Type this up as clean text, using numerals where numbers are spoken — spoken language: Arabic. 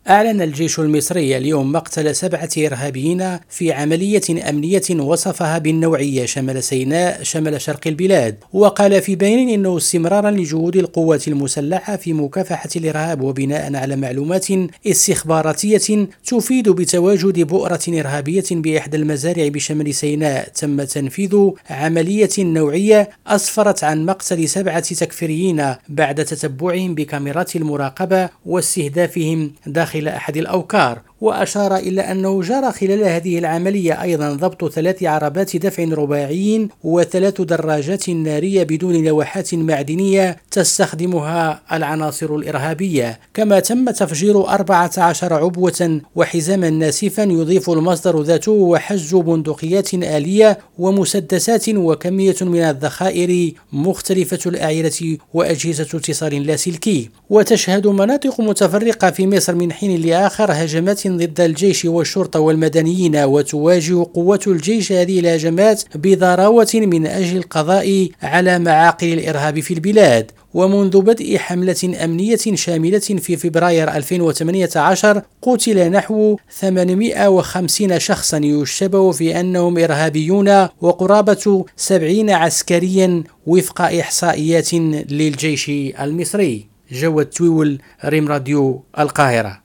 أعلن الجيش المصري اليوم مقتل 7 إرهابيين في عملية أمنية وصفها بالنوعية شمال سيناء شمال شرق البلاد. وقال في بيان إنه استمرارا لجهود القوات المسلحة في مكافحة الإرهاب وبناء على معلومات استخباراتية تفيد بتواجد بؤرة إرهابية بإحدى المزارع بشمال سيناء، تم تنفيذ عملية نوعية أسفرت عن مقتل 7 تكفيريين بعد تتبعهم بكاميرات المراقبة واستهدافهم داخل أحد الأوكار. وأشار إلى أنه جرى خلال هذه العملية أيضا ضبط 3 عربات دفع رباعي و3 دراجات نارية بدون لوحات معدنية تستخدمها العناصر الإرهابية. كما تم تفجير 14 عبوة وحزاما ناسفا يضيف المصدر ذاته وحجز بندقيات آلية ومسدسات وكمية من الذخائر مختلفة الأعيرة وأجهزة اتصال لاسلكي. وتشهد مناطق متفرقة في مصر من حين لآخر هجمات ضد الجيش والشرطة والمدنيين، وتواجه قوات الجيش هذه الهجمات بضراوة من أجل القضاء على معاقل الإرهاب في البلاد. ومنذ بدء حملة أمنية شاملة في فبراير 2018 قتل نحو 850 شخصا يشتبه في أنهم إرهابيون وقرابة 70 عسكريا وفق إحصائيات للجيش المصري. جواد تويول، ريم راديو، القاهرة.